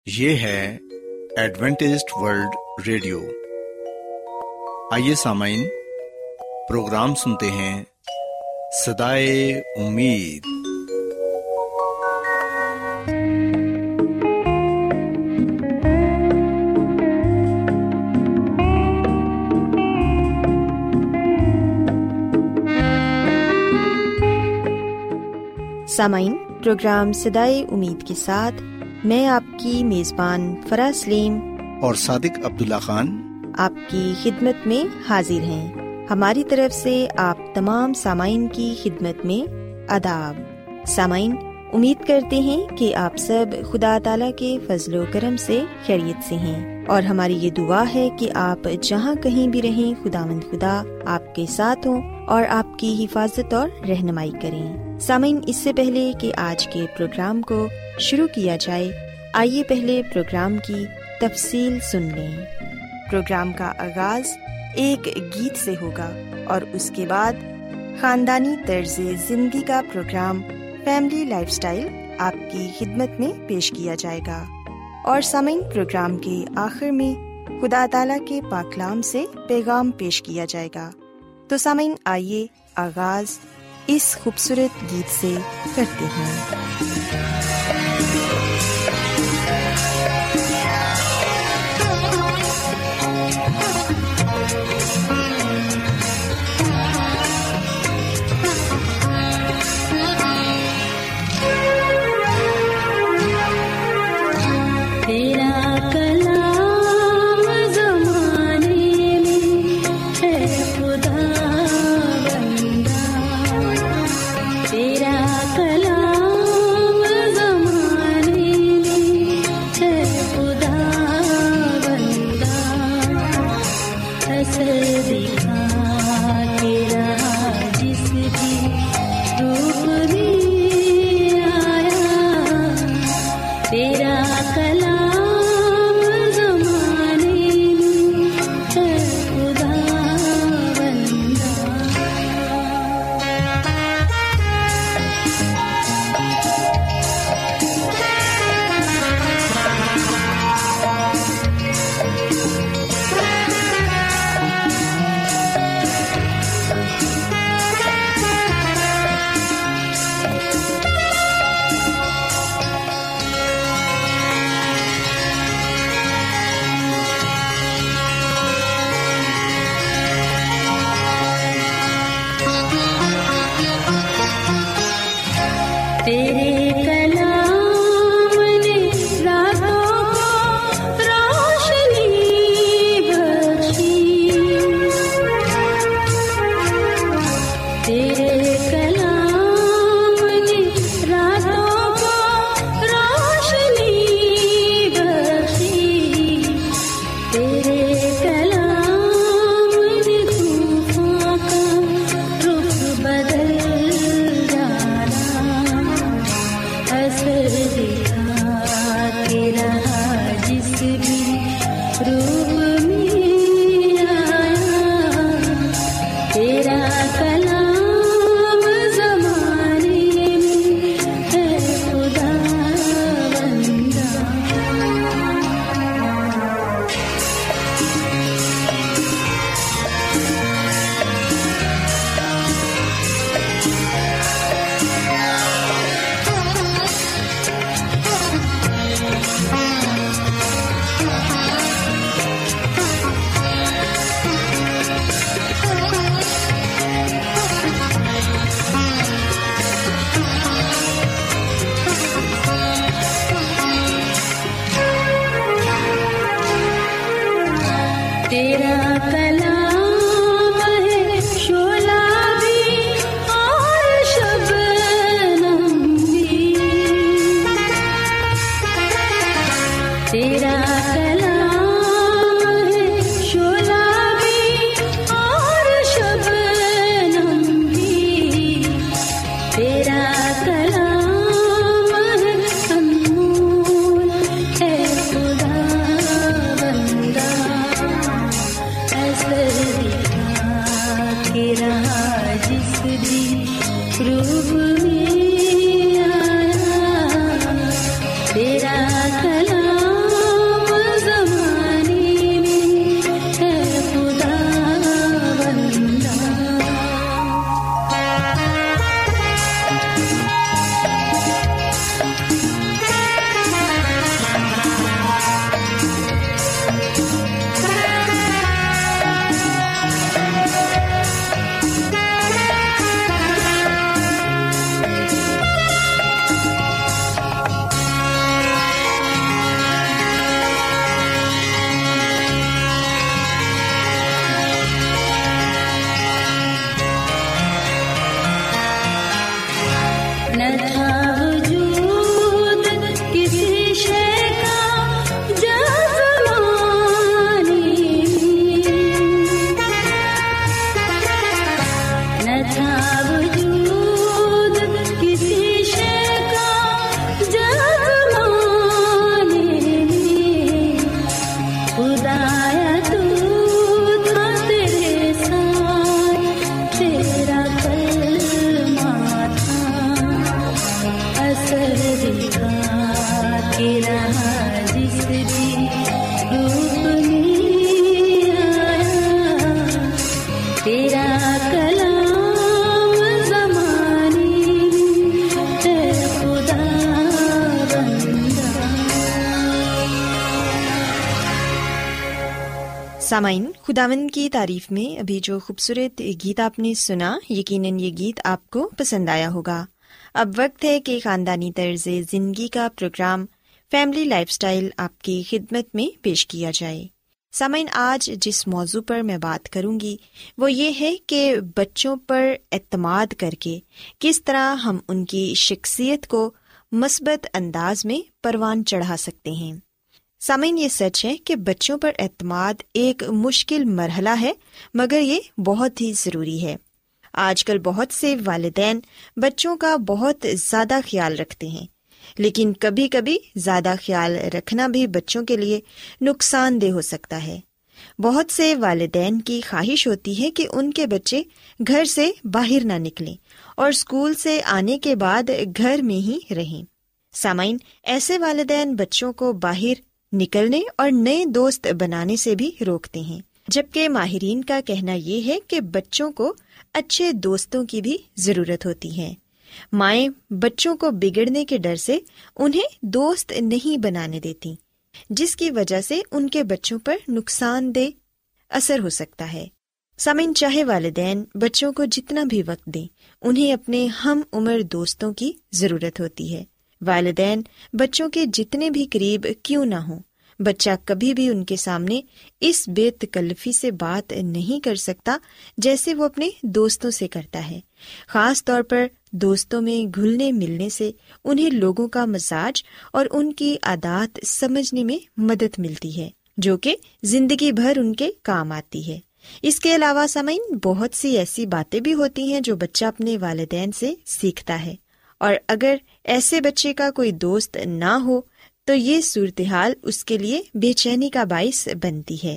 یہ ہے Adventist world radio. آئیے سامعین، پروگرام سنتے ہیں صدائے امید۔ سامعین، پروگرام صدائے امید کے ساتھ میں آپ کی میزبان فرا سلیم اور صادق عبداللہ خان آپ کی خدمت میں حاضر ہیں۔ ہماری طرف سے آپ تمام سامعین کی خدمت میں آداب۔ سامعین، امید کرتے ہیں کہ آپ سب خدا تعالیٰ کے فضل و کرم سے خیریت سے ہیں، اور ہماری یہ دعا ہے کہ آپ جہاں کہیں بھی رہیں خداوند خدا آپ کے ساتھ ہوں اور آپ کی حفاظت اور رہنمائی کریں۔ سامعین، اس سے پہلے کہ آج کے پروگرام کو شروع کیا جائے، آئیے پہلے پروگرام کی تفصیل سن لیں۔ پروگرام کا آغاز ایک گیت سے ہوگا اور اس کے بعد خاندانی طرز زندگی کا پروگرام فیملی لائف سٹائل آپ کی خدمت میں پیش کیا جائے گا، اور سامعین، پروگرام کے آخر میں خدا تعالیٰ کے پاک کلام سے پیغام پیش کیا جائے گا۔ تو سامعین، آئیے آغاز اس خوبصورت گیت سے کرتے ہیں۔ تیرا کلام सामाइन, खुदावंद की तारीफ में अभी जो खूबसूरत गीत आपने सुना, यकीनन ये गीत आपको पसंद आया होगा। अब वक्त है कि खानदानी तर्ज जिंदगी का प्रोग्राम फैमिली लाइफस्टाइल आपकी खिदमत में पेश किया जाए। सामाइन, आज जिस मौजू पर मैं बात करूंगी वो ये है कि बच्चों पर एतमाद करके किस तरह हम उनकी शख्सियत को मस्बत अंदाज में परवान चढ़ा सकते हैं। सामीन, ये सच है कि बच्चों पर एतमाद एक मुश्किल मरहला है, मगर ये बहुत ही ज़रूरी है। आजकल बहुत से वालिदैन बच्चों का बहुत ज़्यादा ख्याल रखते हैं, लेकिन कभी कभी ज़्यादा ख्याल रखना भी बच्चों के लिए नुकसानदेह हो सकता है। बहुत से वालिदैन की ख्वाहिश होती है कि उनके बच्चे घर से बाहर ना निकलें और स्कूल से आने के बाद घर में ही रहें। सामीन, ऐसे वालिदैन बच्चों को बाहर निकलने और नए दोस्त बनाने से भी रोकते हैं, जबकि माहिरीन का कहना ये है कि बच्चों को अच्छे दोस्तों की भी जरूरत होती है। माएं बच्चों को बिगड़ने के डर से उन्हें दोस्त नहीं बनाने देती, जिसकी वजह से उनके बच्चों पर नुकसानदेह असर हो सकता है। सामीन, चाहे वालिदैन बच्चों को जितना भी वक्त दें, उन्हें अपने हम उम्र दोस्तों की जरूरत होती है। वालिदैन बच्चों के जितने भी करीब क्यों ना हो, बच्चा कभी भी उनके सामने इस बेतकल्लफी से बात नहीं कर सकता जैसे वो अपने दोस्तों से करता है। खास तौर पर दोस्तों में घुलने मिलने से उन्हें लोगों का मजाज और उनकी आदत समझने में मदद मिलती है, जो कि जिंदगी भर उनके काम आती है। इसके अलावा सामीन, बहुत सी ऐसी बातें भी होती हैं जो बच्चा अपने वालिदैन से सीखता है, और अगर ऐसे बच्चे का कोई दोस्त ना हो तो ये सूरत-ए-हाल उसके लिए बेचैनी का बाइस बनती है।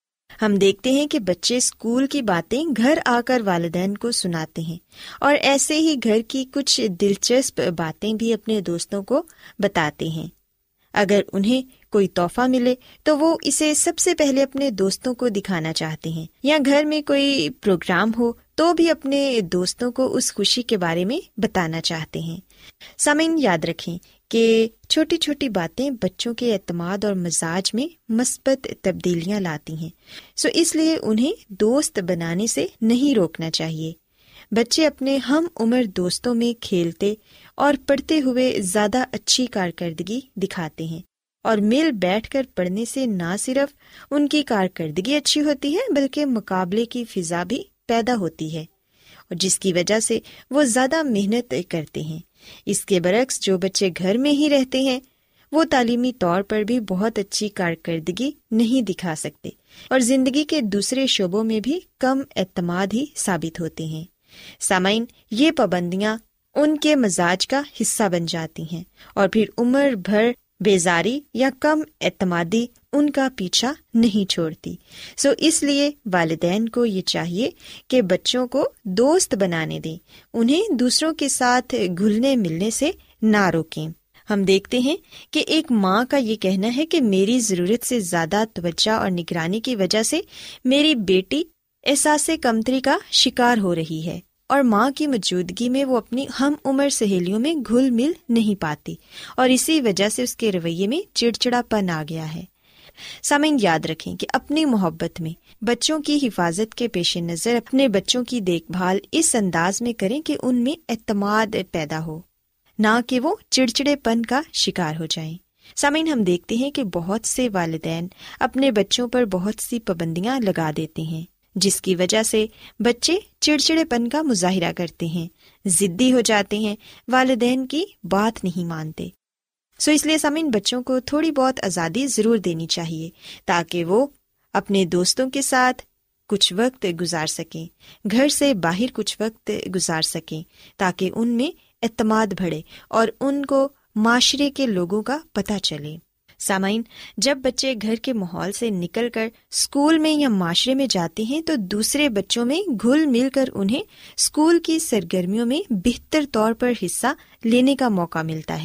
हम देखते हैं कि बच्चे स्कूल की बातें घर आकर वालिदैन को सुनाते हैं, और ऐसे ही घर की कुछ दिलचस्प बातें भी अपने दोस्तों को बताते हैं। अगर उन्हें कोई तोहफा मिले तो वो इसे सबसे पहले अपने दोस्तों को दिखाना चाहते हैं, या घर में कोई प्रोग्राम हो तो भी अपने दोस्तों को उस खुशी के बारे में बताना चाहते हैं। सामीन, याद रखें कि छोटी छोटी बातें बच्चों के एतमाद और मिजाज में मस्बत तब्दीलियां लाती हैं, सो इसलिए उन्हें दोस्त बनाने से नहीं रोकना चाहिए। बच्चे अपने हम उम्र दोस्तों में खेलते और पढ़ते हुए ज्यादा अच्छी कारकर्दगी दिखाते हैं, और मिल बैठकर पढ़ने से न सिर्फ उनकी कारकर्दगी अच्छी होती है बल्कि मुकाबले की फिजा भी पैदा होती है, और जिसकी वजह से वो ज्यादा मेहनत करते हैं। इसके बरक्स जो बच्चे घर में ही रहते हैं वो तालीमी तौर पर भी बहुत अच्छी कारकर्दगी नहीं दिखा सकते, और जिंदगी के दूसरे शोबों में भी कम एतमाद ही साबित होते हैं। सामाइन, ये पाबंदियां उनके मजाज का हिस्सा बन जाती हैं, और फिर उम्र भर बेजारी या कम एतमादी उनका पीछा नहीं छोड़ती। सो इसलिए वालिदैन को ये चाहिए कि बच्चों को दोस्त बनाने दें, उन्हें दूसरों के साथ घुलने मिलने से ना रोकें। हम देखते हैं कि एक माँ का ये कहना है कि मेरी ज़रूरत से ज़्यादा तवज्जो और निगरानी की वजह से मेरी बेटी एहसास कमतरी का शिकार हो रही है, और माँ की मौजूदगी में वो अपनी हम उम्र सहेलियों में घुल मिल नहीं पाती, और इसी वजह से उसके रवैये में चिड़चिड़ापन आ गया है। सामीन, याद रखें कि अपनी मोहब्बत में बच्चों की हिफाजत के पेश नज़र अपने बच्चों की देखभाल इस अंदाज में करें कि उनमें एतमाद पैदा हो, ना कि वो चिड़चिड़ेपन का शिकार हो जाएं। सामीन, हम देखते हैं कि बहुत से वालिदैन अपने बच्चों पर बहुत सी पाबंदियां लगा देते हैं, जिसकी वजह से बच्चे चिड़चिड़ेपन का मुजाहिरा करते हैं, जिद्दी हो जाते हैं, वालिदैन की बात नहीं मानते। सो इसलिए सामीन, बच्चों को थोड़ी बहुत आज़ादी ज़रूर देनी चाहिए ताकि वो अपने दोस्तों के साथ कुछ वक्त गुजार सकें, घर से बाहर कुछ वक्त गुजार सकें, ताकि उनमें एतमाद बढ़े और उनको माशरे के लोगों का पता चले। सामाइन, जब बच्चे घर के माहौल से निकलकर स्कूल में या माशरे में जाते हैं तो दूसरे बच्चों में घुल मिलकर उन्हें स्कूल की सरगर्मियों में बेहतर तौर पर हिस्सा लेने का मौका मिलता है।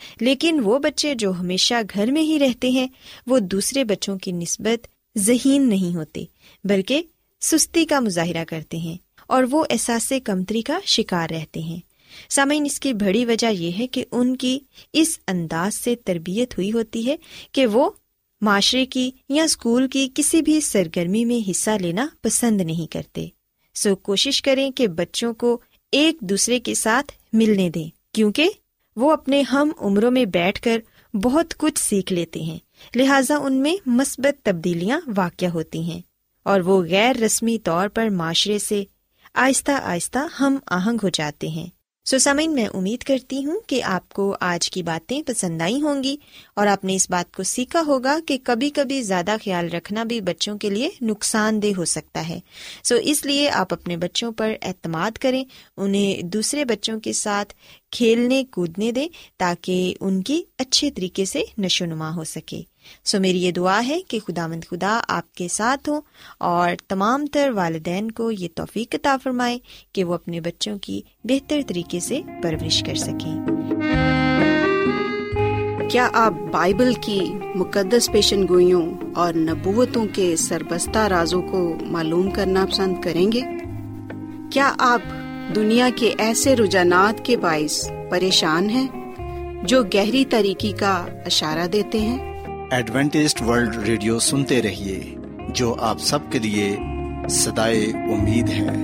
لیکن وہ بچے جو ہمیشہ گھر میں ہی رہتے ہیں وہ دوسرے بچوں کی نسبت ذہین نہیں ہوتے بلکہ سستی کا مظاہرہ کرتے ہیں اور وہ احساس کمتری کا شکار رہتے ہیں۔ سامعین، اس کی بڑی وجہ یہ ہے کہ ان کی اس انداز سے تربیت ہوئی ہوتی ہے کہ وہ معاشرے کی یا اسکول کی کسی بھی سرگرمی میں حصہ لینا پسند نہیں کرتے۔ کوشش کریں کہ بچوں کو ایک دوسرے کے ساتھ ملنے دیں، کیونکہ وہ اپنے ہم عمروں میں بیٹھ کر بہت کچھ سیکھ لیتے ہیں، لہٰذا ان میں مثبت تبدیلیاں واقع ہوتی ہیں اور وہ غیر رسمی طور پر معاشرے سے آہستہ آہستہ ہم آہنگ ہو جاتے ہیں۔ سامعین، میں امید کرتی ہوں کہ آپ کو آج کی باتیں پسند آئی ہوں گی اور آپ نے اس بات کو سیکھا ہوگا کہ کبھی کبھی زیادہ خیال رکھنا بھی بچوں کے لیے نقصان دہ ہو سکتا ہے۔ اس لیے آپ اپنے بچوں پر اعتماد کریں، انہیں دوسرے بچوں کے ساتھ کھیلنے کودنے دیں تاکہ ان کی اچھے طریقے سے نشو نما ہو سکے۔ میری یہ دعا ہے کہ خداوند خدا آپ کے ساتھ ہوں اور تمام تر والدین کو یہ توفیق عطا فرمائے کہ وہ اپنے بچوں کی بہتر طریقے سے پرورش کر سکیں۔ کیا آپ بائبل کی مقدس پیشن گوئیوں اور نبوتوں کے سربستہ رازوں کو معلوم کرنا پسند کریں گے؟ کیا آپ دنیا کے ایسے رجحانات کے باعث پریشان ہیں جو گہری تاریکی کا اشارہ دیتے ہیں؟ ایڈوینٹسٹ ورلڈ ریڈیو سنتے رہیے، جو آپ سب کے لیے صدائے امید ہے۔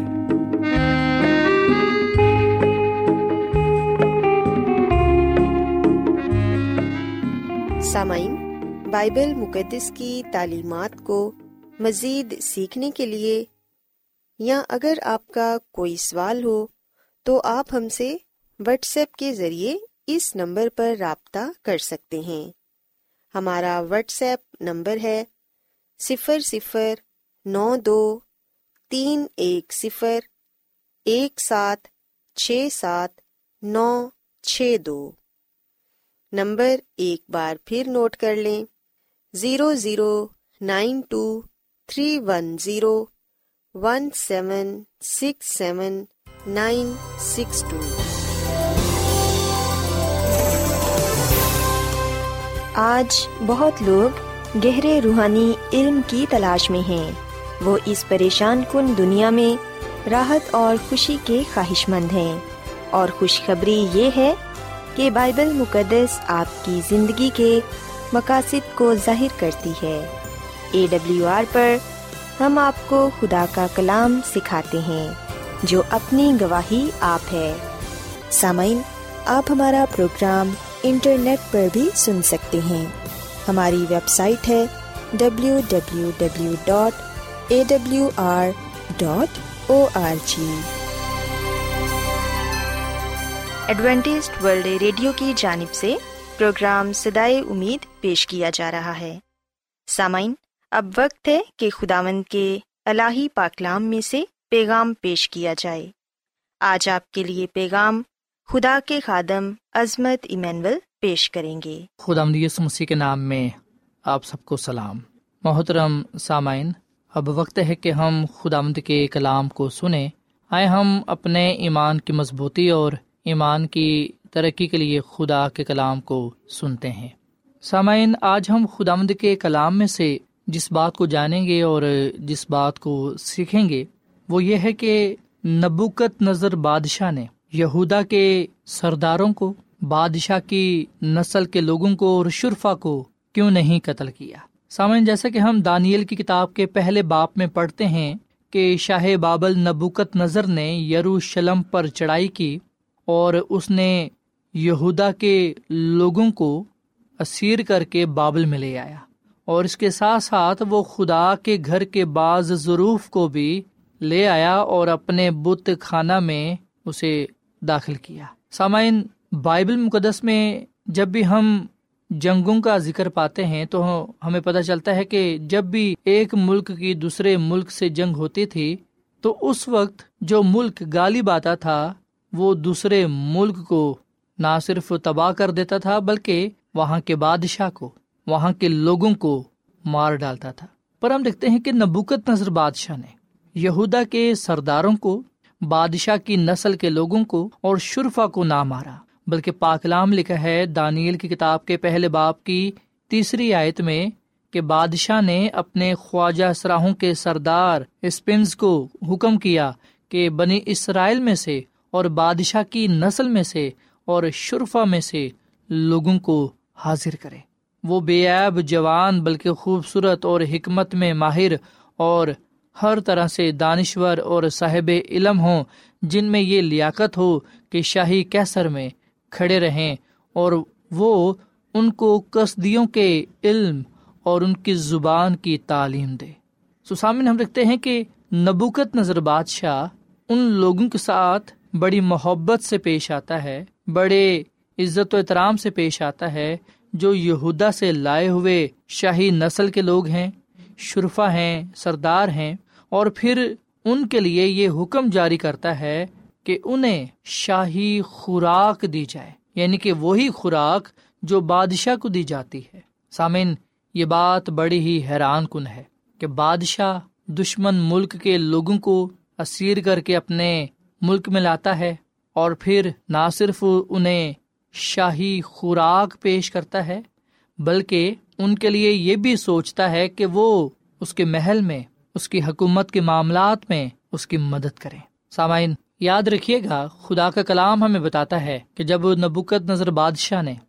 سامعین، بائبل مقدس کی تعلیمات کو مزید سیکھنے کے لیے یا اگر آپ کا کوئی سوال ہو تو آپ ہم سے واٹس ایپ کے ذریعے اس نمبر پر رابطہ کر سکتے ہیں۔ ہمارا واٹس ایپ نمبر ہے 00923110676792 نمبر ایک بار پھر نوٹ کر لیں، 009231767962۔ آج بہت لوگ گہرے روحانی علم کی تلاش میں ہیں۔ وہ اس پریشان کن دنیا میں راحت اور خوشی کے خواہش مند ہیں، اور خوشخبری یہ ہے کہ بائبل مقدس آپ کی زندگی کے مقاصد کو ظاہر کرتی ہے۔ AWR پر ہم آپ کو خدا کا کلام سکھاتے ہیں جو اپنی گواہی آپ ہے۔ سامعین، آپ ہمارا پروگرام انٹرنیٹ پر بھی سن سکتے ہیں۔ ہماری ویب سائٹ ہے www.awr.org۔ ایڈوینٹسٹ ورلڈ ریڈیو کی جانب سے پروگرام صدائے امید پیش کیا جا رہا ہے۔ سامعین، اب وقت ہے کہ خداوند کے الہی پاکلام میں سے پیغام پیش کیا جائے۔ آج آپ کے لیے پیغام خدا کے خادم عظمت ایمینول پیش کریں گے۔ خداوند یسوع مسیح کے نام میں آپ سب کو سلام۔ محترم سامعین، اب وقت ہے کہ ہم خداوند کے کلام کو سنیں۔ آئے ہم اپنے ایمان کی مضبوطی اور ایمان کی ترقی کے لیے خدا کے کلام کو سنتے ہیں۔ سامعین، آج ہم خداوند کے کلام میں سے جس بات کو جانیں گے اور جس بات کو سیکھیں گے وہ یہ ہے کہ نبوکت نظر بادشاہ نے یہودا کے سرداروں کو، بادشاہ کی نسل کے لوگوں کو اور شرفا کو کیوں نہیں قتل کیا۔ سامعین، جیسا کہ ہم دانیل کی کتاب کے پہلے باب میں پڑھتے ہیں کہ شاہ بابل نبوکت نظر نے یروشلم پر چڑھائی کی اور اس نے یہودا کے لوگوں کو اسیر کر کے بابل میں لے آیا، اور اس کے ساتھ ساتھ وہ خدا کے گھر کے بعض ظروف کو بھی لے آیا اور اپنے بت خانہ میں اسے داخل کیا۔ سامعین، بائبل مقدس میں جب بھی ہم جنگوں کا ذکر پاتے ہیں تو ہمیں پتہ چلتا ہے کہ جب بھی ایک ملک کی دوسرے ملک سے جنگ ہوتی تھی تو اس وقت جو ملک غالب آتا تھا وہ دوسرے ملک کو نہ صرف تباہ کر دیتا تھا بلکہ وہاں کے بادشاہ کو، وہاں کے لوگوں کو مار ڈالتا تھا۔ پر ہم دیکھتے ہیں کہ نبوکت نظر بادشاہ نے یہودا کے سرداروں کو، بادشاہ کی نسل کے لوگوں کو اور شرفا کو نہ مارا، بلکہ پاک کلام لکھا ہے دانیل کی کتاب کے پہلے باب کی 3 آیت میں کہ بادشاہ نے اپنے خواجہ سراہوں کے سردار اسپنز کو حکم کیا کہ بنی اسرائیل میں سے اور بادشاہ کی نسل میں سے اور شرفا میں سے لوگوں کو حاضر کرے۔ وہ بے عیب جوان بلکہ خوبصورت اور حکمت میں ماہر اور ہر طرح سے دانشور اور صاحب علم ہوں، جن میں یہ لیاقت ہو کہ شاہی کیسر میں کھڑے رہیں، اور وہ ان کو کسدیوں کے علم اور ان کی زبان کی تعلیم دے۔ سامعین، ہم دیکھتے ہیں کہ نبوکت نظر بادشاہ ان لوگوں کے ساتھ بڑی محبت سے پیش آتا ہے، بڑے عزت و احترام سے پیش آتا ہے، جو یہودا سے لائے ہوئے شاہی نسل کے لوگ ہیں، شرفا ہیں، سردار ہیں، اور پھر ان کے لیے یہ حکم جاری کرتا ہے کہ انہیں شاہی خوراک دی جائے، یعنی کہ وہی خوراک جو بادشاہ کو دی جاتی ہے۔ سامعین، یہ بات بڑی ہی حیران کن ہے کہ بادشاہ دشمن ملک کے لوگوں کو اسیر کر کے اپنے ملک میں لاتا ہے، اور پھر نہ صرف انہیں شاہی خوراک پیش کرتا ہے بلکہ ان کے لیے یہ بھی سوچتا ہے کہ وہ اس کے محل میں، اس کی حکومت کے معاملات میں اس کی مدد کریں۔ سامعین، یاد رکھیے گا، خدا کا کلام ہمیں بتاتا ہے کہ جب نبوکت نظر بادشاہ نے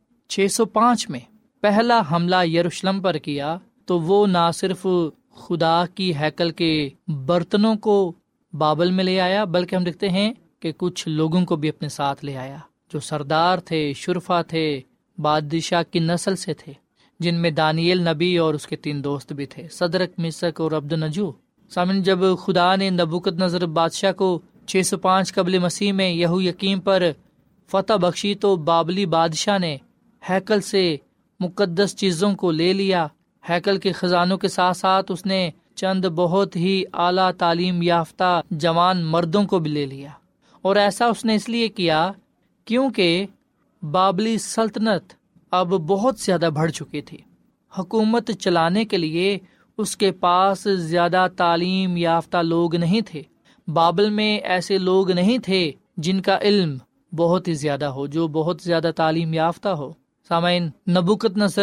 605 میں پہلا حملہ یروشلم پر کیا تو وہ نہ صرف خدا کی ہیکل کے برتنوں کو بابل میں لے آیا، بلکہ ہم دیکھتے ہیں کہ کچھ لوگوں کو بھی اپنے ساتھ لے آیا جو سردار تھے، شرفا تھے، بادشاہ کی نسل سے تھے، جن میں دانیل نبی اور اس کے 3 دوست بھی تھے، صدرک، میثق اور عبدالنجو۔ سامن، جب خدا نے نبوکت نظر بادشاہ کو 605 قبل مسیح میں یہویقیم پر فتح بخشی تو بابلی بادشاہ نے ہیکل سے مقدس چیزوں کو لے لیا۔ ہیکل کے خزانوں کے ساتھ ساتھ اس نے چند بہت ہی اعلیٰ تعلیم یافتہ جوان مردوں کو بھی لے لیا، اور ایسا اس نے اس لیے کیا کیونکہ بابلی سلطنت اب بہت زیادہ بڑھ چکی تھی۔ حکومت چلانے کے لیے اس کے پاس زیادہ تعلیم یافتہ لوگ نہیں تھے۔ بابل میں ایسے لوگ نہیں تھے جن کا علم بہت ہی زیادہ ہو، جو بہت زیادہ تعلیم یافتہ ہو۔ سامعین، نبوکت نصر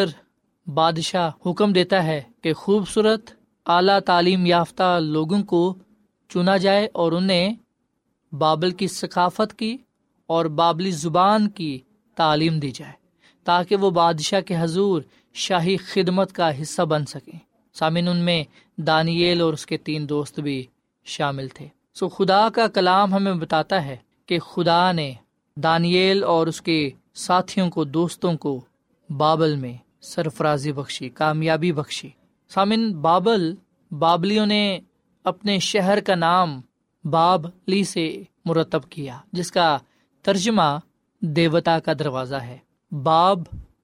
بادشاہ حکم دیتا ہے کہ خوبصورت اعلیٰ تعلیم یافتہ لوگوں کو چنا جائے اور انہیں بابل کی ثقافت کی اور بابلی زبان کی تعلیم دی جائے تاکہ وہ بادشاہ کے حضور شاہی خدمت کا حصہ بن سکیں۔ سامعین، ان میں دانیل اور اس کے 3 دوست بھی شامل تھے۔ خدا کا کلام ہمیں بتاتا ہے کہ خدا نے دانیل اور اس کے ساتھیوں کو، دوستوں کو بابل میں سرفرازی بخشی، کامیابی بخشی۔ سامن، بابلیوں نے اپنے شہر کا نام بابلی سے مرتب کیا، جس کا ترجمہ دیوتا کا دروازہ ہے۔ باب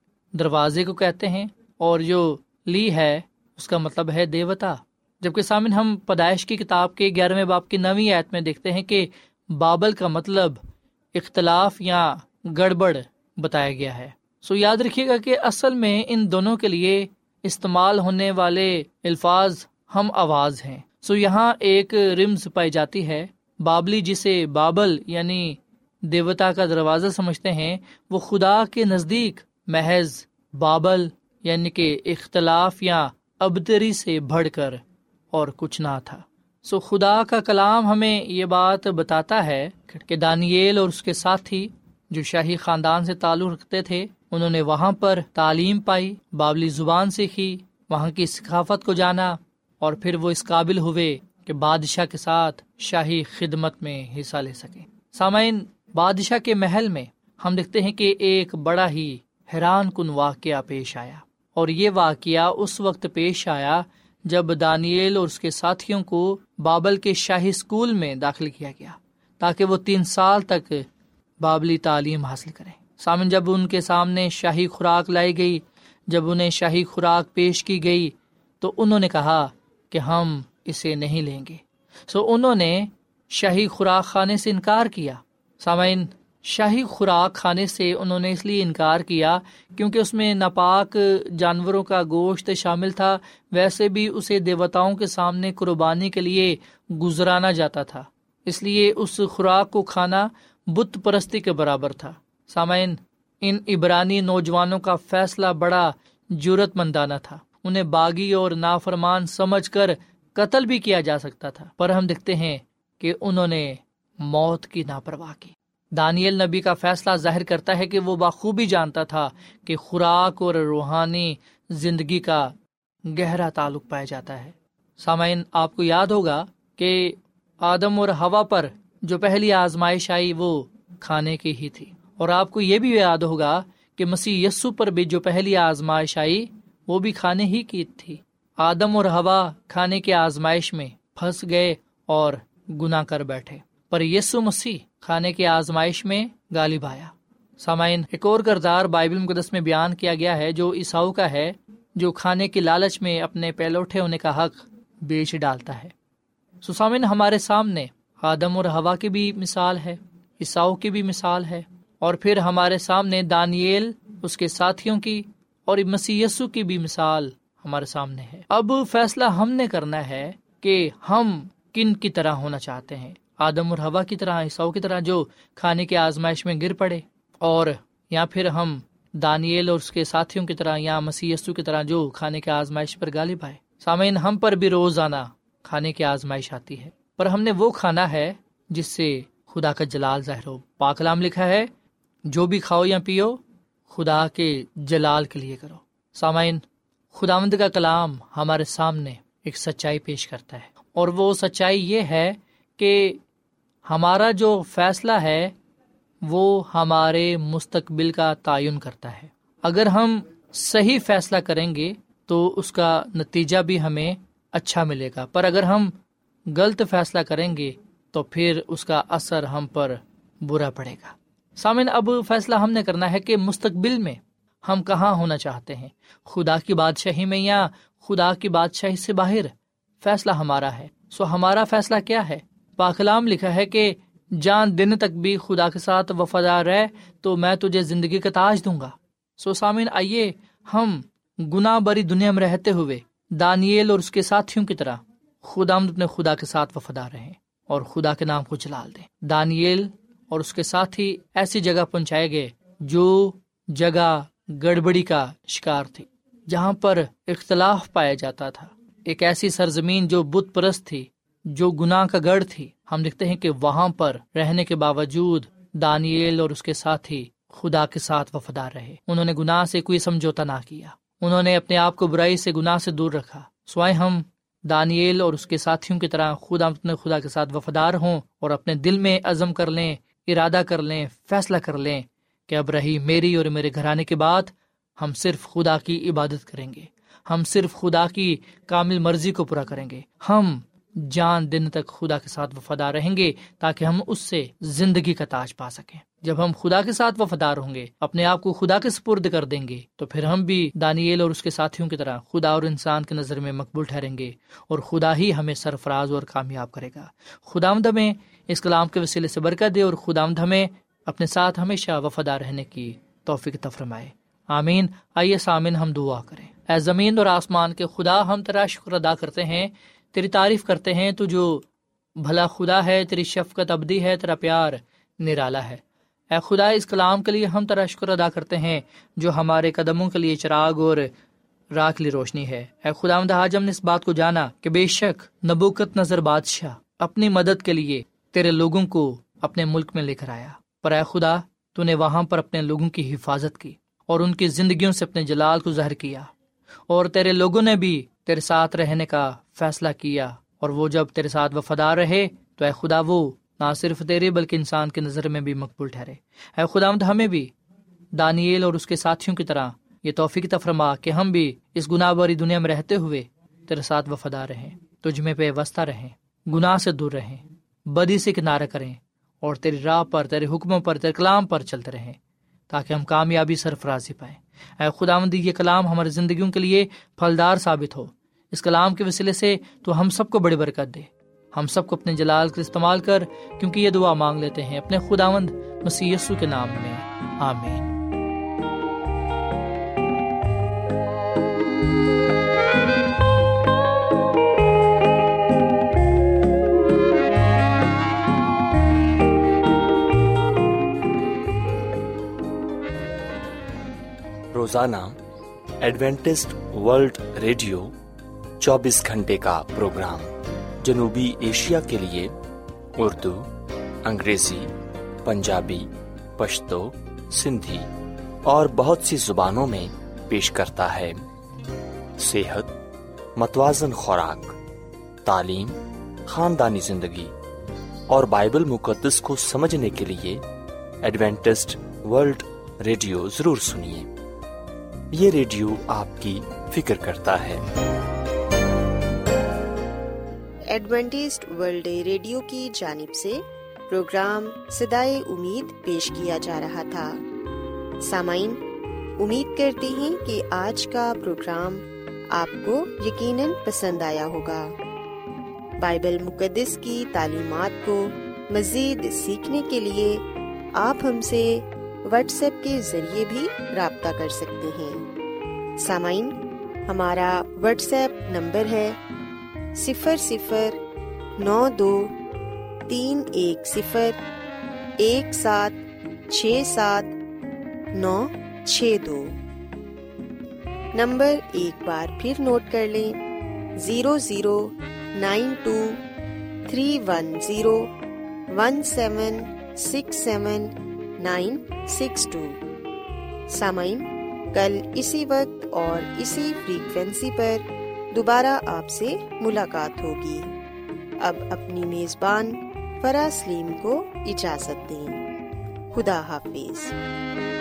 دروازے کو کہتے ہیں اور جو لی ہے اس کا مطلب ہے دیوتا۔ جبکہ سامن، ہم پیدائش کی کتاب کے 11ویں باب کی 9ویں آیت میں دیکھتے ہیں کہ بابل کا مطلب اختلاف یا گڑبڑ بتایا گیا ہے۔ یاد رکھیے گا کہ اصل میں ان دونوں کے لیے استعمال ہونے والے الفاظ ہم آواز ہیں۔ یہاں ایک رمز پائی جاتی ہے۔ بابلی جسے بابل یعنی دیوتا کا دروازہ سمجھتے ہیں، وہ خدا کے نزدیک محض بابل یعنی کہ اختلاف یا ابتری سے بڑھ کر اور کچھ نہ تھا۔ خدا کا کلام ہمیں یہ بات بتاتا ہے کہ دانیل اور اس کے ساتھی جو شاہی خاندان سے تعلق رکھتے تھے، انہوں نے وہاں پر تعلیم پائی، بابلی زبان سیکھی، وہاں کی ثقافت کو جانا، اور پھر وہ اس قابل ہوئے کہ بادشاہ کے ساتھ شاہی خدمت میں حصہ لے سکیں۔ سامعین، بادشاہ کے محل میں ہم دیکھتے ہیں کہ ایک بڑا ہی حیران کن واقعہ پیش آیا، اور یہ واقعہ اس وقت پیش آیا جب دانیل اور اس کے ساتھیوں کو بابل کے شاہی اسکول میں داخل کیا گیا تاکہ وہ 3 سال تک بابلی تعلیم حاصل کریں۔ سامن، جب ان کے سامنے شاہی خوراک لائی گئی، جب انہیں شاہی خوراک پیش کی گئی تو انہوں نے کہا کہ ہم اسے نہیں لیں گے۔ انہوں نے شاہی خوراک کھانے سے انکار کیا۔ سامعین، شاہی خوراک کھانے سے انہوں نے اس لیے انکار کیا کیونکہ اس میں ناپاک جانوروں کا گوشت شامل تھا، ویسے بھی اسے دیوتاؤں کے سامنے قربانی کے لیے گزرانا جاتا تھا، اس لیے اس خوراک کو کھانا بت پرستی کے برابر تھا۔ سامعین، ان عبرانی نوجوانوں کا فیصلہ بڑا جرأت مندانہ تھا۔ انہیں باغی اور نافرمان سمجھ کر قتل بھی کیا جا سکتا تھا، پر ہم دیکھتے ہیں کہ انہوں نے موت کی نا پرواہ کی۔ دانیل نبی کا فیصلہ ظاہر کرتا ہے کہ وہ بخوبی جانتا تھا کہ خوراک اور روحانی زندگی کا گہرا تعلق پایا جاتا ہے۔ سامعین، آپ کو یاد ہوگا کہ آدم اور حوا پر جو پہلی آزمائش آئی وہ کھانے کی ہی تھی، اور آپ کو یہ بھی یاد ہوگا کہ مسیح یسوع پر بھی جو پہلی آزمائش آئی وہ بھی کھانے ہی کی تھی۔ آدم اور حوا کھانے کی آزمائش میں پھنس گئے اور گناہ کر بیٹھے، پر یسوع مسیح کھانے کی آزمائش میں غالب آیا۔ سامعین، ایک اور کردار بائبل مقدس میں بیان کیا گیا ہے جو عیساؤ کا ہے، جو کھانے کی لالچ میں اپنے پہلوٹے ہونے کا حق بیچ ڈالتا ہے۔ سامعین، ہمارے سامنے آدم اور حوا کی بھی مثال ہے، عیساؤ کی بھی مثال ہے، اور پھر ہمارے سامنے دانییل، اس کے ساتھیوں کی، اور مسیح یسوع کی بھی مثال ہمارے سامنے ہے۔ اب فیصلہ ہم نے کرنا ہے کہ ہم کن کی طرح ہونا چاہتے ہیں، آدم اور حوا کی طرح، عیساؤ کی طرح جو کھانے کی آزمائش میں گر پڑے، اور یا پھر ہم دانییل اور اس کے ساتھیوں کی طرح، یا مسیح یسوع کی طرح جو کھانے کی آزمائش پر غالب آئے۔ سامعین، ہم پر بھی روزانہ کھانے کی آزمائش آتی ہے، پر ہم نے وہ کھانا ہے جس سے خدا کا جلال ظاہر ہو۔ پاک کلام لکھا ہے، جو بھی کھاؤ یا پیو خدا کے جلال کے لیے کرو۔ سامعین، خداوند کا کلام ہمارے سامنے ایک سچائی پیش کرتا ہے، اور وہ سچائی یہ ہے کہ ہمارا جو فیصلہ ہے وہ ہمارے مستقبل کا تعین کرتا ہے۔ اگر ہم صحیح فیصلہ کریں گے تو اس کا نتیجہ بھی ہمیں اچھا ملے گا، پر اگر ہم غلط فیصلہ کریں گے تو پھر اس کا اثر ہم پر برا پڑے گا۔ سامعین، اب فیصلہ ہم نے کرنا ہے کہ مستقبل میں ہم کہاں ہونا چاہتے ہیں، خدا کی بادشاہی میں یا خدا کی بادشاہی سے باہر۔ فیصلہ ہمارا ہے۔ ہمارا فیصلہ کیا ہے؟ پاک کلام لکھا ہے کہ جان دن تک بھی خدا کے ساتھ وفادار رہ تو میں تجھے زندگی کا تاج دوں گا۔ سامعین، آئیے ہم گناہ بری دنیا میں رہتے ہوئے دانییل اور اس کے ساتھیوں کی طرح اپنے خدا کے ساتھ وفادار رہیں اور خدا کے نام کو جلال دیں۔ دانییل اور اس کے ساتھی ایسی جگہ پہنچائے گئے جو جگہ گڑبڑی کا شکار تھی، جہاں پر اختلاف پایا جاتا تھا، ایک ایسی سرزمین جو بت پرست تھی، جو گناہ کا گڑھ تھی۔ ہم دیکھتے ہیں کہ وہاں پر رہنے کے باوجود دانییل اور اس کے ساتھی خدا کے ساتھ وفادار رہے۔ انہوں نے گناہ سے کوئی سمجھوتا نہ کیا، انہوں نے اپنے آپ کو برائی سے، گناہ سے دور رکھا۔ سوائے ہم دانییل اور اس کے ساتھیوں کی طرح اپنے خدا کے ساتھ وفادار ہوں اور اپنے دل میں عزم کر لیں، ارادہ کر لیں، فیصلہ کر لیں کہ اب رہی میری اور میرے گھرانے کی بات، ہم صرف خدا کی عبادت کریں گے، ہم صرف خدا کی کامل مرضی کو پورا کریں گے، ہم جان دن تک خدا کے ساتھ وفادار رہیں گے تاکہ ہم اس سے زندگی کا تاج پا سکیں۔ جب ہم خدا کے ساتھ وفادار ہوں گے، اپنے آپ کو خدا کے سپرد کر دیں گے، تو پھر ہم بھی دانییل اور اس کے ساتھیوں کی طرح خدا اور انسان کی نظر میں مقبول ٹھہریں گے، اور خدا ہی ہمیں سرفراز اور کامیاب کرے گا۔ خداوند ہمیں اس کلام کے وسیلے سے برکت دے، اور خداوند ہمیں اپنے ساتھ ہمیشہ وفادار رہنے کی توفیق عطا فرمائے، آمین۔ آئیے سامن ہم دعا کریں۔ اے زمین اور آسمان کے خدا، ہم تیرا شکر ادا کرتے ہیں، تیری تعریف کرتے ہیں، تو جو بھلا خدا ہے، تیری شفقت ابدی ہے، تیرا پیار نرالا ہے۔ اے خدا، اس کلام کے لیے ہم تیرا شکر ادا کرتے ہیں جو ہمارے قدموں کے لیے چراغ اور راہ کے لیے روشنی ہے۔ اے خداوند، آج ہم نے اس بات کو جانا کہ بے شک نبوکت نظر بادشاہ اپنی مدد کے لیے تیرے لوگوں کو اپنے ملک میں لے کر آیا، پر اے خدا تو نے وہاں پر اپنے لوگوں کی حفاظت کی اور ان کی زندگیوں سے اپنے جلال کو ظاہر کیا، اور تیرے لوگوں نے بھی تیرے ساتھ رہنے کا فیصلہ کیا، اور وہ جب تیرے ساتھ وفادار رہے تو اے خدا وہ نہ صرف تیرے بلکہ انسان کی نظر میں بھی مقبول ٹھہرے۔ اے خداوند، ہمیں بھی دانییل اور اس کے ساتھیوں کی طرح یہ توفیق عطا فرما کہ ہم بھی اس گناہ بری دنیا میں رہتے ہوئے تیرے ساتھ وفادار رہیں، تجھ میں پیوستہ رہیں، گناہ سے دور رہیں، بدی سے کنارہ کریں، اور تیری راہ پر، تیرے حکموں پر، تیرے کلام پر چلتے رہیں تاکہ ہم کامیابی سرفرازی پائیں۔ اے خداوند، یہ کلام ہماری زندگیوں کے لیے پھلدار ثابت ہو۔ اس کلام کے وسیلے سے تو ہم سب کو بڑی برکت دے، ہم سب کو اپنے جلال کا استعمال کر، کیونکہ یہ دعا مانگ لیتے ہیں اپنے خداوند مسیح یسوع کے نام میں، آمین۔ روزانہ ایڈوینٹسٹ ورلڈ ریڈیو 24 گھنٹے کا پروگرام جنوبی ایشیا کے لیے اردو، انگریزی، پنجابی، پشتو، سندھی اور بہت سی زبانوں میں پیش کرتا ہے۔ صحت، متوازن خوراک، تعلیم، خاندانی زندگی اور بائبل مقدس کو سمجھنے کے لیے ایڈوینٹسٹ ورلڈ ریڈیو ضرور سنیے۔ یہ ریڈیو آپ کی فکر کرتا ہے۔ ایڈوینٹسٹ ورلڈ ریڈیو کی جانب سے پروگرام صدائے امید پیش کیا جا رہا تھا۔ سامعین، امید کرتے ہیں کہ آج کا پروگرام آپ کو یقیناً پسند آیا ہوگا۔ بائبل مقدس کی تعلیمات کو مزید سیکھنے کے لیے آپ ہم سے واٹس ایپ کے ذریعے بھی رابطہ کر سکتے ہیں۔ سامعین، ہمارا واٹس ایپ نمبر ہے 00923101767962۔ نمبر ایک بار پھر نوٹ کر لیں، 009231767962۔ سامعین، کل اسی وقت اور اسی فریکوینسی پر دوبارہ آپ سے ملاقات ہوگی۔ اب اپنی میزبان فرا سلیم کو اجازت دیں۔ خدا حافظ۔